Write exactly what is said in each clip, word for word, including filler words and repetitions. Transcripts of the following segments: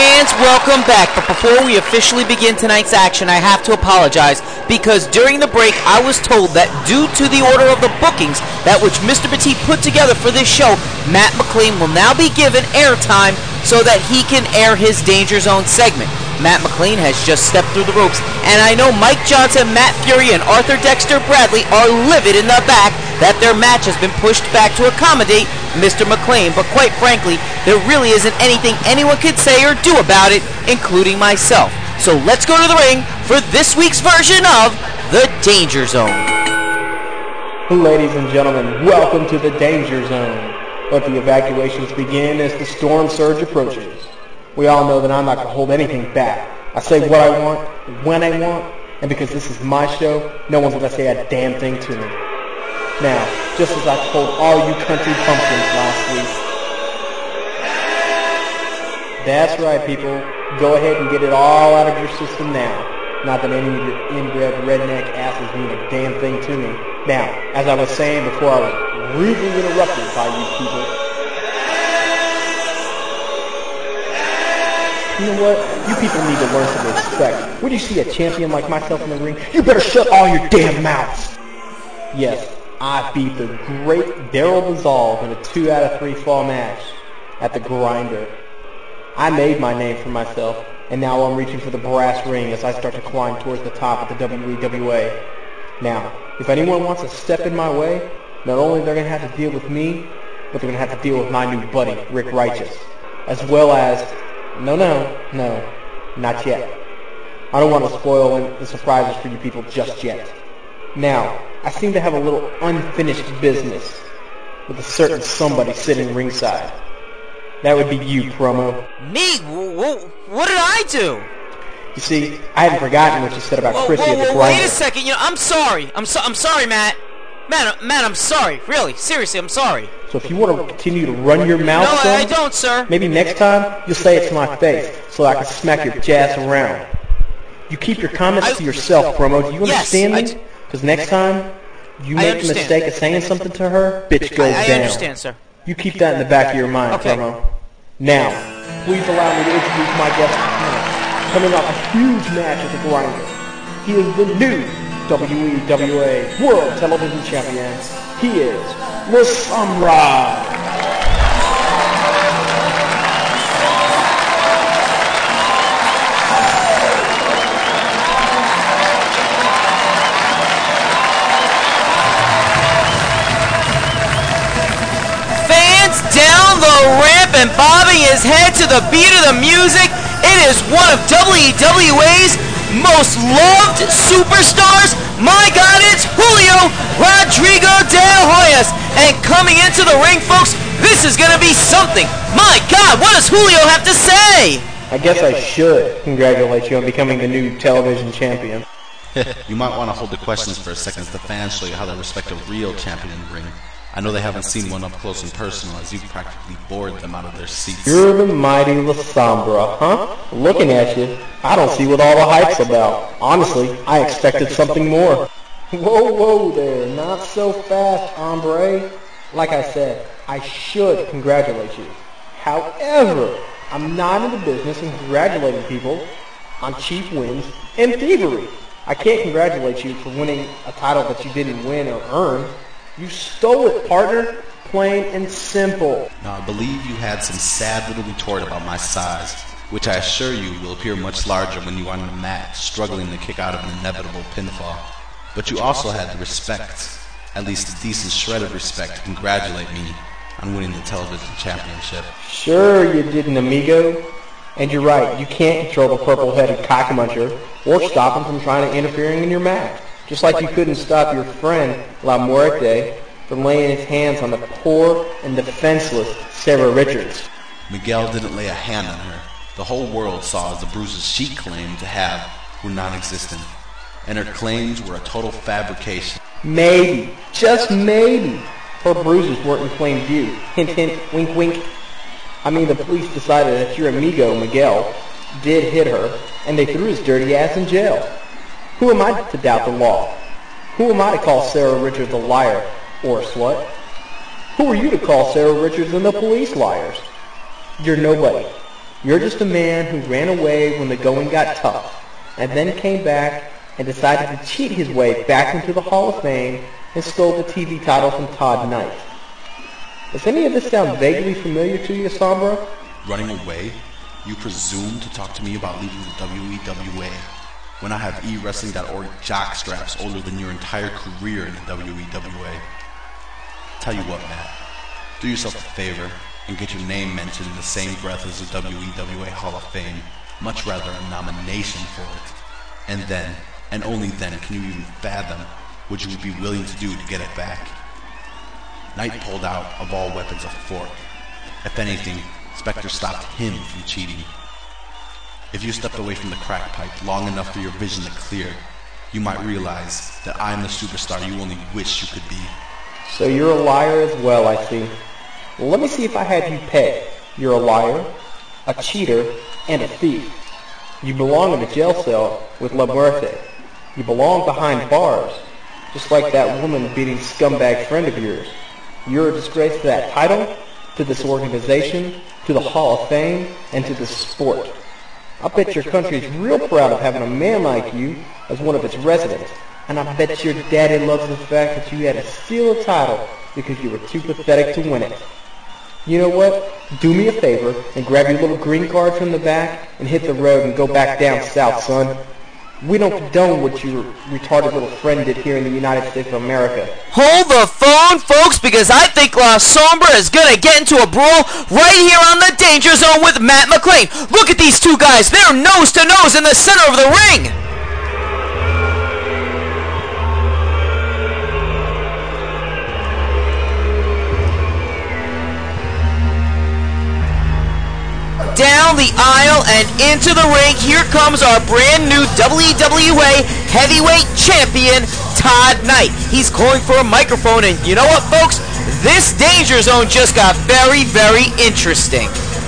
Fans, welcome back. But before we officially begin tonight's action, I have to apologize because during the break I was told that due to the order of the bookings that which Mister Petit put together for this show, Matt McLean will now be given airtime so that he can air his Danger Zone segment. Matt McLean has just stepped through the ropes, and I know Mike Johnson, Matt Fury, and Arthur Dexter Bradley are livid in the back that their match has been pushed back to accommodate Mister McLean, but quite frankly, there really isn't anything anyone could say or do about it, including myself. So let's go to the ring for this week's version of The Danger Zone. Ladies and gentlemen, welcome to The Danger Zone. Let the evacuations begin as the storm surge approaches. We all know that I'm not going to hold anything back. I say what I want, when I want, and because this is my show, no one's going to say a damn thing to me. Now, just as I told all you country pumpkins last week. That's right, people. Go ahead and get it all out of your system now. Not that any of your inbred redneck asses mean a damn thing to me. Now, as I was saying before I was rudely interrupted by you people, you know what? You people need to learn some respect. When you see a champion like myself in the ring, you better shut all your damn mouths. Yes, I beat the great Daryl Dissolve in a two out of three fall match at the Grinder. I made my name for myself, and now I'm reaching for the brass ring as I start to climb towards the top of the W E W A. Now, if anyone wants to step in my way, not only they're going to have to deal with me, but they're going to have to deal with my new buddy, Rick Righteous, as well as... No, no, no, not yet. I don't want to spoil the surprises for you people just yet. Now, I seem to have a little unfinished business with a certain somebody sitting ringside. That would be you, Promo. Me? What did I do? You see, I hadn't forgotten what you said about whoa, Chrissy whoa, at the whoa, Grinder. Wait a second, you know, I'm sorry. I'm so, I'm sorry, Matt. Matt, Matt, I'm sorry. Really, seriously, I'm sorry. So if you want to continue to run your mouth, no, son, I don't, sir. Maybe next time you'll say it to my face so I can smack your jazz around. You keep your comments I, to yourself, Promo. Do you understand yes, me? Because next time you make the mistake of saying something to her, bitch goes I, I down. I understand, sir. You keep that in the back of your mind, okay. Promo. Now, please allow me to introduce my guest tonight. Coming off a huge match at the Grinder, he is the new W E W A World Television Champion. He is La Sombra. Down the ramp and bobbing his head to the beat of the music, it is one of W E W A's most loved superstars. My God, it's Julio Rodrigo de Hoyos. And coming into the ring, folks, this is going to be something. My God, what does Julio have to say? I guess I should congratulate you on becoming the new television champion. You might want to hold the questions for a second as the fans show you how they respect a real champion in the ring. I know they haven't seen one up close and personal as you've practically bored them out of their seats. You're the mighty La Sombra, huh? Looking at you, I don't see what all the hype's about. Honestly, I expected something more. Whoa, whoa there, not so fast, hombre. Like I said, I should congratulate you. However, I'm not in the business of congratulating people on cheap wins and thievery. I can't congratulate you for winning a title that you didn't win or earn. You stole it, partner. Plain and simple. Now, I believe you had some sad little retort about my size, which I assure you will appear much larger when you are on the mat, struggling to kick out of an inevitable pinfall. But you also had the respect, at least a decent shred of respect, to congratulate me on winning the television championship. Sure you didn't, amigo. And you're right, you can't control the purple-headed cockmuncher or stop him from trying to interfering in your match. Just like you couldn't stop your friend, La Muerte, from laying his hands on the poor and defenseless Sarah Richards. Miguel didn't lay a hand on her. The whole world saw as the bruises she claimed to have were non-existent, and her claims were a total fabrication. Maybe, just maybe, her bruises weren't in plain view. Hint, hint, wink, wink. I mean, the police decided that your amigo, Miguel, did hit her, and they threw his dirty ass in jail. Who am I to doubt the law? Who am I to call Sarah Richards a liar or a slut? Who are you to call Sarah Richards and the police liars? You're nobody. You're just a man who ran away when the going got tough, and then came back and decided to cheat his way back into the Hall of Fame and stole the T V title from Todd Knight. Does any of this sound vaguely familiar to you, Sombra? Running away? You presume to talk to me about leaving the W E W A when I have e wrestling dot org jockstraps older than your entire career in the W E W A. Tell you what, Matt. Do yourself a favor and get your name mentioned in the same breath as the W E W A Hall of Fame, much rather a nomination for it. And then, and only then, can you even fathom what you would be willing to do to get it back. Knight pulled out of all weapons a fork. If anything, Spectre stopped him from cheating. If you stepped away from the crack pipe long enough for your vision to clear, you might realize that I'm the superstar you only wish you could be. So you're a liar as well, I see. Well, let me see if I had you pegged. You're a liar, a cheater, and a thief. You belong in a jail cell with La Muerte. You belong behind bars, just like that woman-beating scumbag friend of yours. You're a disgrace to that title, to this organization, to the Hall of Fame, and to this sport. I bet your country's real proud of having a man like you as one of its residents, and I bet your daddy loves the fact that you had to steal a title because you were too pathetic to win it. You know what? Do me a favor and grab your little green card from the back and hit the road and go back down south, son. We don't condone what your retarded little friend did here in the United States of America. Hold the phone, folks, because I think La Sombra is going to get into a brawl right here on the Danger Zone with Matt McLean. Look at these two guys. They're nose to nose in the center of the ring. Down the aisle and into the ring, here comes our brand new W E W A Heavyweight Champion, Todd Knight. He's calling for a microphone, and you know what, folks? This Danger Zone just got very, very interesting.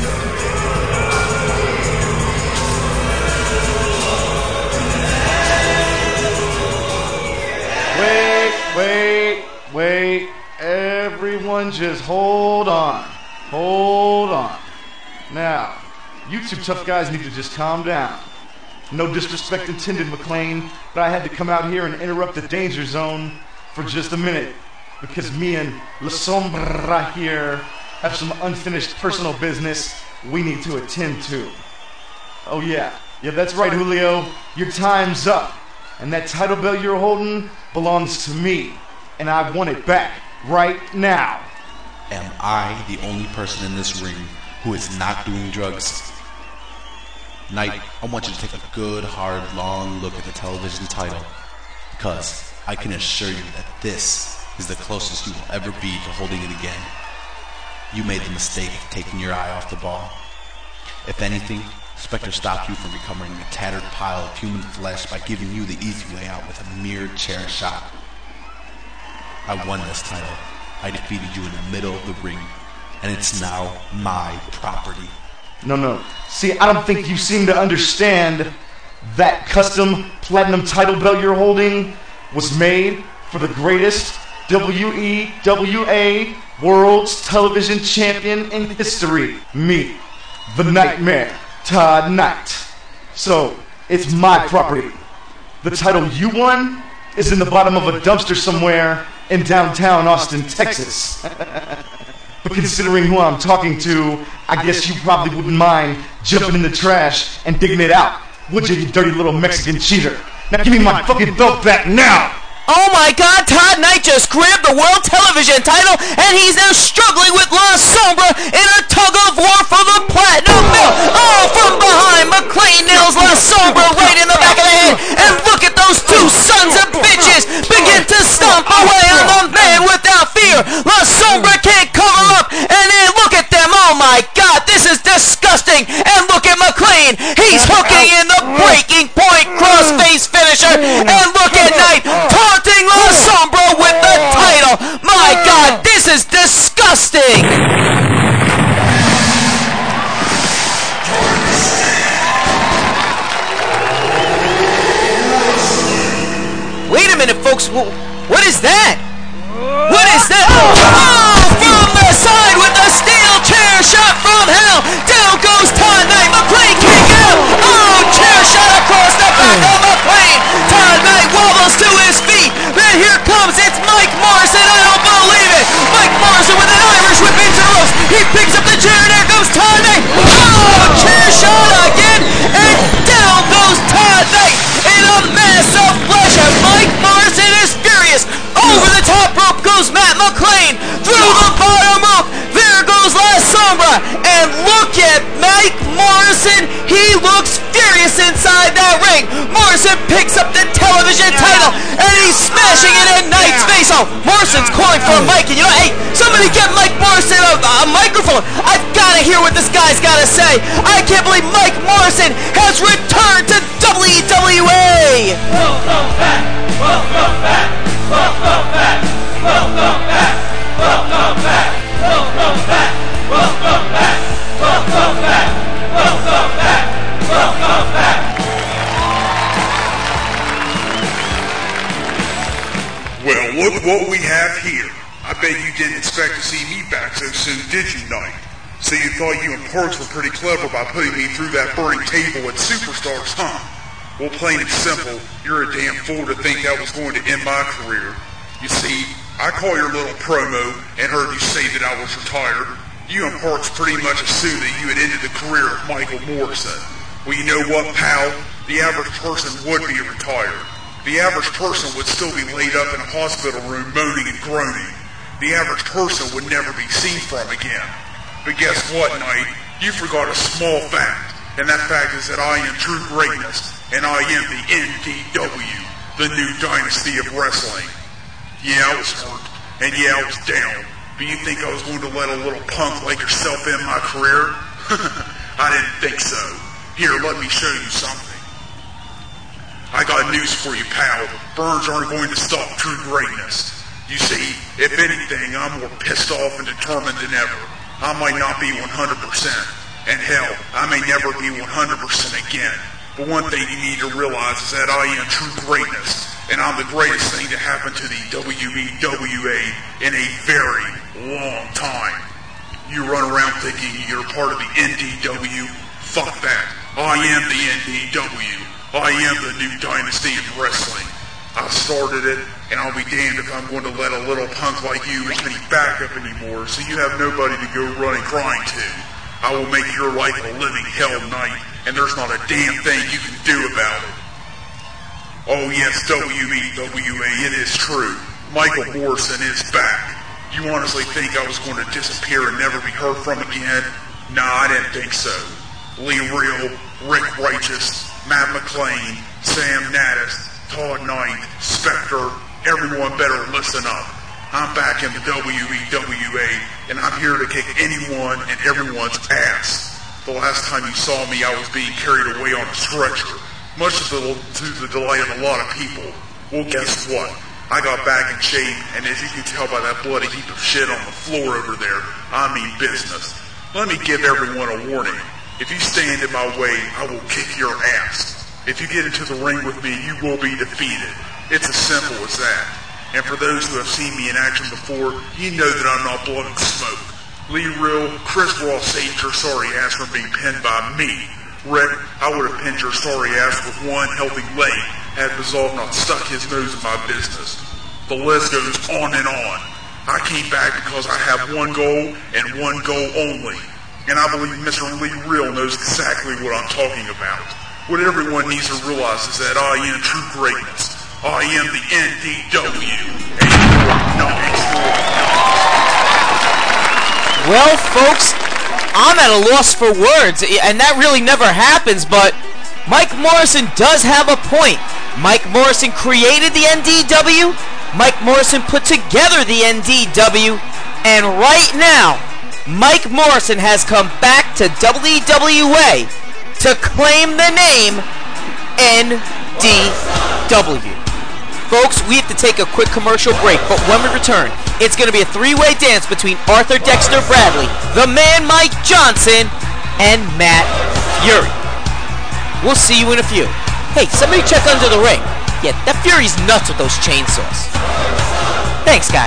Wait, wait, wait. Everyone just hold on. Hold on. Now, you two tough guys need to just calm down. No disrespect intended, McLean, but I had to come out here and interrupt the Danger Zone for just a minute because me and La Sombra here have some unfinished personal business we need to attend to. Oh yeah, yeah, that's right, Julio. Your time's up, and that title belt you're holding belongs to me, and I want it back right now. Am I the only person in this ring who is not doing drugs? Knight, I want you to take a good, hard, long look at the television title, because I can assure you that this is the closest you will ever be to holding it again. You made the mistake of taking your eye off the ball. If anything, Spectre stopped you from becoming a tattered pile of human flesh by giving you the easy way out with a mere chair shot. I won this title. I defeated you in the middle of the ring, and it's now my property. No, no. See, I don't think you seem to understand that custom platinum title belt you're holding was made for the greatest W E W A World's Television Champion in history. Me, the Nightmare, Todd Knight. So, it's my property. The title you won is in the bottom of a dumpster somewhere in downtown Austin, Texas. But considering who I'm talking to, I guess you probably wouldn't mind jumping in the trash and digging it out, would you, you dirty little Mexican cheater? Now give me my fucking belt back now! Oh my God, Todd Knight just grabbed the World Television title, and he's now struggling with La Sombra in a tug of war for the Platinum Belt. Oh, from behind, McLean nails La Sombra right in the back of the head, and look at those two sons of bitches begin to stomp away on the man without fear. La Sombra can't cover up, and then look at them. Oh my God, this is disgusting. And look at McLean. He's hooking in the breaking point crossface finisher, and look at Knight taunting La Sombra with the title. My God, this is disgusting. Wait a minute, folks. What is that? What is that? Oh, from the side with the steel chair shot from hell. Down goes Todd Knight look at Mike Morrison. He looks furious inside that ring. Morrison picks up the television title, and he's smashing it in Knight's face. Oh, Morrison's calling for a mic, and you know, hey, somebody get Mike Morrison a, a microphone. I've got to hear what this guy's got to say. I can't believe Mike Morrison has returned to W W E. Welcome back, welcome back, welcome back, welcome back, welcome back, welcome back, welcome back, welcome back, welcome back, welcome back. Well, look what we have here. I bet you didn't expect to see me back so soon, did you, Knight? So you thought you and Parks were pretty clever by putting me through that burning table at Superstars, huh? Well, plain and simple, you're a damn fool to think that was going to end my career. You see, I caught your little promo and heard you say that I was retired. You and Parks pretty much assumed that you had ended the career of Michael Morrison. Well, you know what, pal? The average person would be retired. The average person would still be laid up in a hospital room moaning and groaning. The average person would never be seen from again. But guess what, Knight? You forgot a small fact, and that fact is that I am true greatness, and I am the N D W, the new dynasty of wrestling. Yeah, I was hurt, and yeah, I was down, but you think I was going to let a little punk like yourself end my career? I didn't think so. Here, let me show you something. I got news for you, pal. Burns aren't going to stop true greatness. You see, if anything, I'm more pissed off and determined than ever. I might not be one hundred percent, and hell, I may never be one hundred percent again. But one thing you need to realize is that I am true greatness, and I'm the greatest thing to happen to the W E W A in a very long time. You run around thinking you're part of the N D W? Fuck that. I am the N D W. I am the new dynasty of wrestling. I started it, and I'll be damned if I'm going to let a little punk like you have any backup anymore, so you have nobody to go running crying to. I will make your life a living hell, Knight, and there's not a damn thing you can do about it. Oh yes, W E W A, it is true. Michael Morrison is back. You honestly think I was going to disappear and never be heard from again? Nah, I didn't think so. Lee Real, Rick Righteous, Matt McLean, Sam Natus, Todd Knight, Spectre, everyone better listen up. I'm back in the W E W A, and I'm here to kick anyone and everyone's ass. The last time you saw me, I was being carried away on a stretcher, much to the, to the delight of a lot of people. Well, guess what? I got back in shape, and as you can tell by that bloody heap of shit on the floor over there, I mean business. Let me give everyone a warning. If you stand in my way, I will kick your ass. If you get into the ring with me, you will be defeated. It's as simple as that. And for those who have seen me in action before, you know that I'm not blowing smoke. Lee Real, Chris Ross saved your sorry ass from being pinned by me. Rick, I would have pinned your sorry ass with one healthy leg had Bizarre not stuck his nose in my business. The list goes on and on. I came back because I have one goal and one goal only. And I believe Mister Lee Real knows exactly what I'm talking about. What everyone needs to realize is that I am true greatness. I am the N D W. And you are not extraordinary. Well, folks, I'm at a loss for words, and that really never happens, but Mike Morrison does have a point. Mike Morrison created the N D W. Mike Morrison put together the N D W. And right now, Mike Morrison has come back to W W A to claim the name N D W. Folks, we have to take a quick commercial break, but when we return, it's going to be a three-way dance between Arthur Dexter Bradley, the man Mike Johnson, and Matt Fury. We'll see you in a few. Hey, somebody check under the ring. Yeah, that Fury's nuts with those chainsaws. Thanks, guy.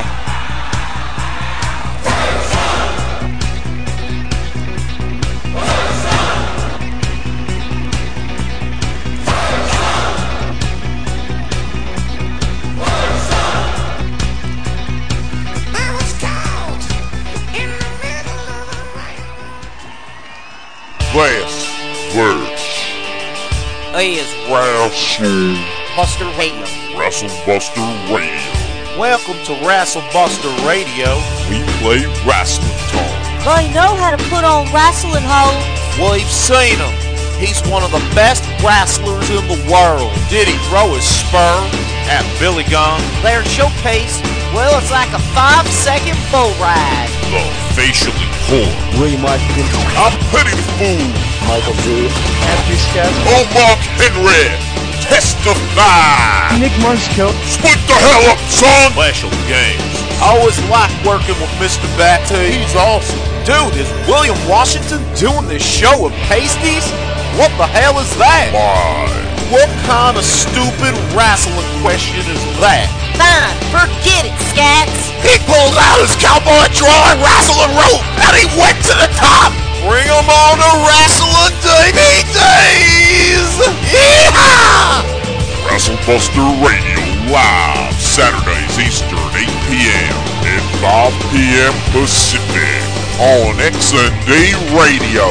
Last words. Is Wrestle Buster Radio. WrestleBuster Radio. Welcome to WrestleBuster Radio. We play wrestling talk. Well, you know how to put on wrestling holds. We've seen him. He's one of the best wrestlers in the world. Did he throw his spur at Billy Gunn? Their showcase, well, it's like a five-second bull ride. The facially poor. William Washington. I'm Petty Fool. Michael Z. Anthony Scott. Oh, Mark Henry. Testify. Nick Munsco. Split the hell up, son. Special games. I always like working with Mister Batty. He's awesome. Dude, is William Washington doing this show of pasties? What the hell is that? Why? What kind of stupid wrestling question is that? Fine, forget it, Scats. He pulled out his cowboy drawing wrestling rope and he went to the top. Bring him on to Wrestling D V Ds! Yeehaw! WrestleBuster Radio live Saturdays Eastern eight p.m. and five p.m. Pacific on X N D Radio.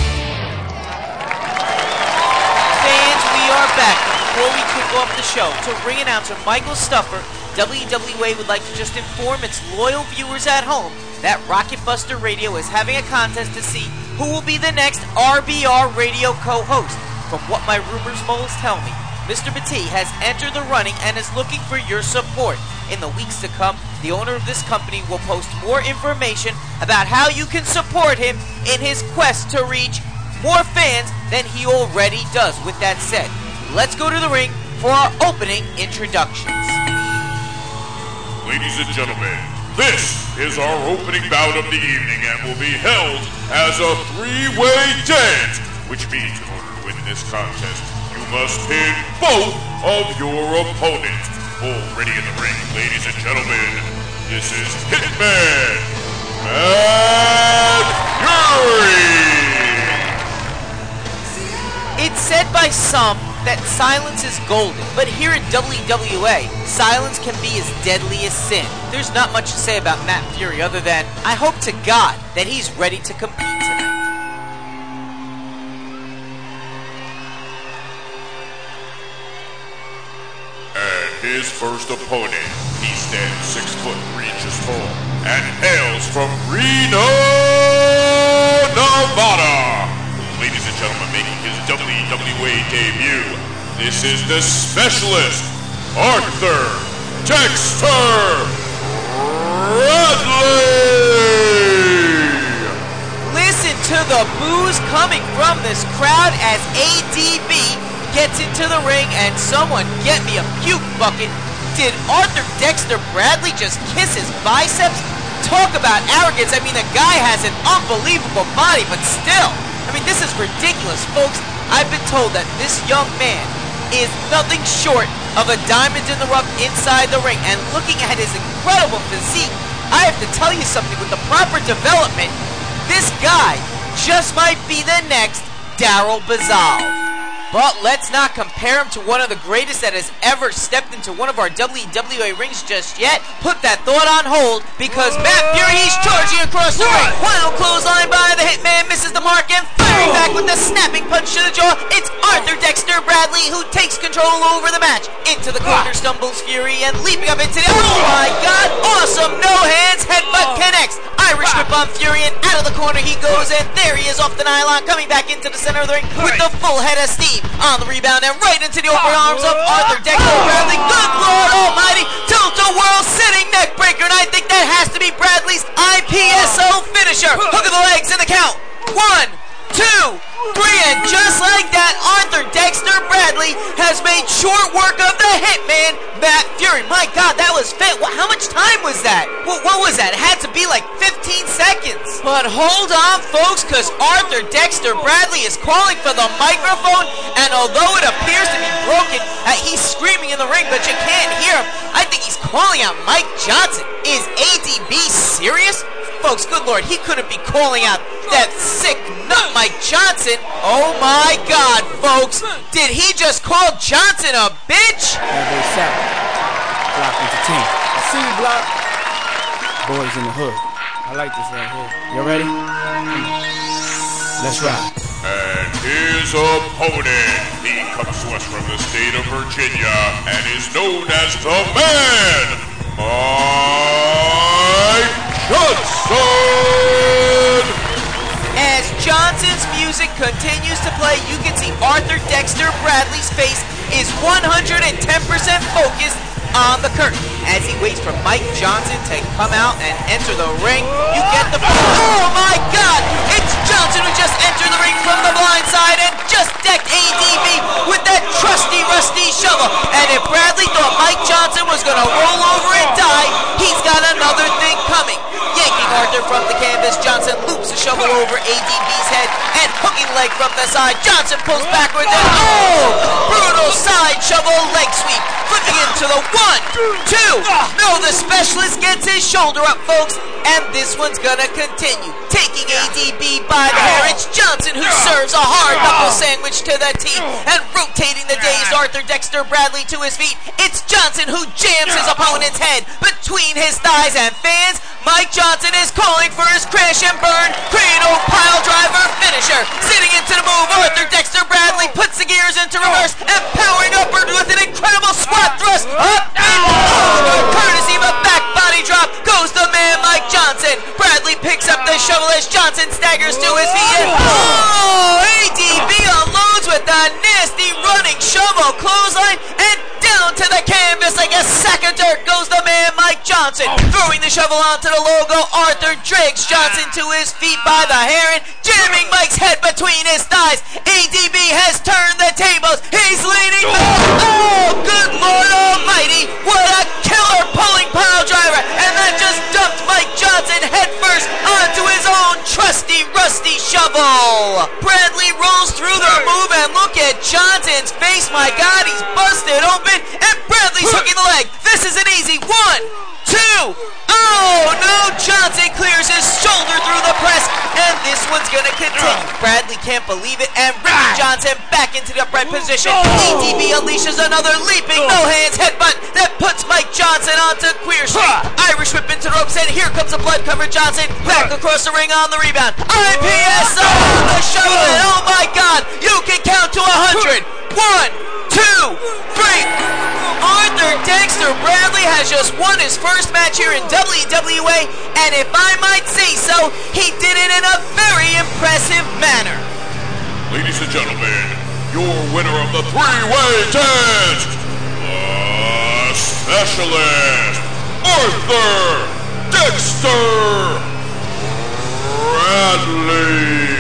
Fans, we are back. Before we kick off the show, to ring announcer Michael Stuffer, W W A would like to just inform its loyal viewers at home that Rocket Buster Radio is having a contest to see who will be the next R B R Radio co-host. From what my rumors moles tell me, Mister Batty has entered the running and is looking for your support. In the weeks to come, the owner of this company will post more information about how you can support him in his quest to reach more fans than he already does. With that said, let's go to the ring for our opening introductions. Ladies and gentlemen, this is our opening bout of the evening and will be held as a three-way dance, which means in order to win this contest, you must pin both of your opponents. Already in the ring, ladies and gentlemen, this is Hitman Matt Fury! It's said by some that silence is golden, but here at W W A, silence can be as deadly as sin. There's not much to say about Matt Fury other than, I hope to God that he's ready to compete tonight. And his first opponent, he stands six foot three inches tall and hails from Reno, Nevada. Ladies and gentlemen, making his W W A debut, this is the Specialist, Arthur Dexter Bradley! Listen to the boos coming from this crowd as A D B gets into the ring, and someone get me a puke bucket. Did Arthur Dexter Bradley just kiss his biceps? Talk about arrogance. I mean, the guy has an unbelievable body, but still, I mean, this is ridiculous, folks. I've been told that this young man is nothing short of a diamond in the rough inside the ring, and looking at his incredible physique, I have to tell you something. With the proper development, this guy just might be the next Daryl Bazal. But let's not compare him to one of the greatest that has ever stepped into one of our W W A rings just yet. Put that thought on hold, because Matt Fury, he's charging across the ring. Wild clothesline by the Hitman, misses the mark, and firing back with a snapping punch to the jaw. It's Arthur Dexter Bradley who takes control over the match. Into the corner stumbles Fury, and leaping up into the... Oh my God! Awesome! No hands, headbutt connects. Irish whip on Fury, and out of the corner he goes, and there he is off the nylon, coming back into the center of the ring with the full head of steam. On the rebound and right into the open arms of Arthur Dexter Bradley. Good Lord Almighty! Tilt-a-whirl sitting neck breaker, and I think that has to be Bradley's I P S O finisher. Hook of the legs in the count. One, two, three, and just like that, Arthur Dexter Bradley has made short work of the Hitman, Matt Fury. My God, that was fit. How much time was that? What, what was that? It had to be like fifteen seconds. But hold on, folks, because Arthur Dexter Bradley is calling for the microphone, and although it appears to be broken, uh, he's screaming in the ring, but you can't hear him. I think he's calling out Mike Johnson. Is A D B serious? Folks, good Lord, he couldn't be calling out that sick nut Mike Johnson. Oh my God, folks, did he just call Johnson a bitch? Every Saturday, Block Entertainment. I see you, Block. Boys in the hood. I like this right here. You ready? Let's ride. And his opponent, he comes to us from the state of Virginia and is known as the Man, Mike Johnson! music continues to play, you can see Arthur Dexter Bradley's face is one hundred ten percent focused on the curtain. As he waits for Mike Johnson to come out and enter the ring, you get the... Oh my God! It's Johnson who just entered the ring from the blind side and just decked A D B with that trusty, rusty shovel. And if Bradley thought Mike Johnson was going to roll over and die, he's got another thing coming. Yanking Arthur from the canvas, Johnson loops the shovel over A D B's head and hooking leg from the side. Johnson pulls backwards and oh! Brutal side shovel leg sweep. Flipping into the one, two. No, the specialist gets his shoulder up, folks. And this one's gonna continue. Taking A D B by the hair, it's Johnson who serves a hard knuckle sandwich to the teeth. And rotating the dazed Arthur Dexter Bradley to his feet, it's Johnson who jams his opponent's head between his thighs. And fans, Mike Johnson is calling for his crash and burn Credo pile driver finisher. Sitting into the move, Arthur Dexter Bradley puts the gears into reverse and powering upward with an incredible squat thrust. Up and over, courtesy of a back body drop, goes the man Mike Johnson. Bradley picks up the shovel as Johnson staggers to his feet. And oh, A D B unloads with a nasty running shovel clothesline and down to the canvas like a sack of dirt goes the man Mike Johnson. Throwing the shovel onto the logo, Arthur drags Johnson to his feet by the hair and jamming Mike's head between his thighs. A D B has turned the tables. He's leaning back. Oh, good Lord Almighty. What a killer pulling pile driver. And that just dumped Mike Johnson headfirst onto his own trusty, rusty shovel. Bradley rolls through the move and look at Johnson's face. My God, he's busted open. And Bradley's hooking the leg. This is an easy one, two. Oh, no. Johnson clears his shoulder through the press. And this one's going to continue. Bradley can't believe it. And bringing Johnson back into the upright position. A D B unleashes another leaping no-hands headbutt that puts Mike Johnson onto Queer Street. Irish whip into the ropes. And here comes the blood-covered Johnson. Back across the ring on the rebound. I P S on the shovel. And oh, my God. You can count to one hundred. One, two, three. Arthur Dexter Bradley has just won his first match here in W W A, and if I might say so, he did it in a very impressive manner. Ladies and gentlemen, your winner of the three-way test, the Specialist, Arthur Dexter Bradley.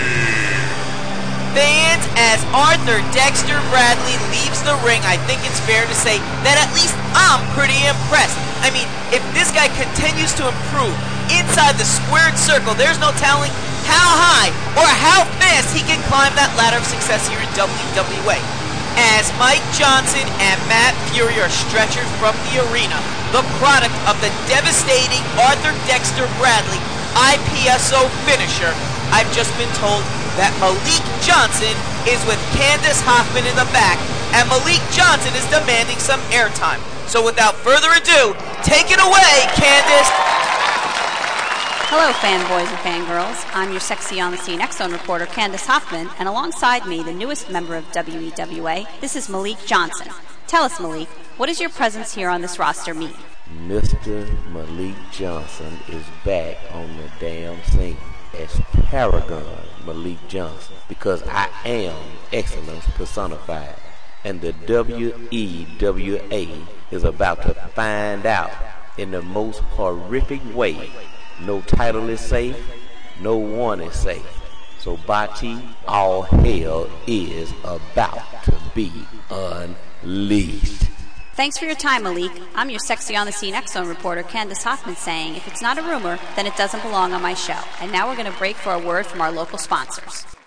Fans, as Arthur Dexter Bradley leaves the ring, I think it's fair to say that at least I'm pretty impressed. I mean, if this guy continues to improve inside the squared circle, there's no telling how high or how fast he can climb that ladder of success here in W W A. As Mike Johnson and Matt Fury are stretchered from the arena, the product of the devastating Arthur Dexter Bradley I P S O finisher, I've just been told that Malik Johnson is with Candace Hoffman in the back, and Malik Johnson is demanding some airtime. So without further ado, take it away, Candace. Hello, fanboys and fangirls. I'm your sexy on the scene X-Zone reporter, Candace Hoffman, and alongside me, the newest member of W E W A, this is Malik Johnson. Tell us, Malik, what does your presence here on this roster mean? Mister Malik Johnson is back on the damn scene as Paragon Malik Johnson, because I am excellence personified, and the W E W A is about to find out in the most horrific way. No title is safe, no one is safe. So Bati, all hell is about to be unleashed. Thanks for your time, Malik. I'm your sexy on the scene X-Zone reporter, Candace Hoffman, saying if it's not a rumor, then it doesn't belong on my show. And now we're going to break for a word from our local sponsors.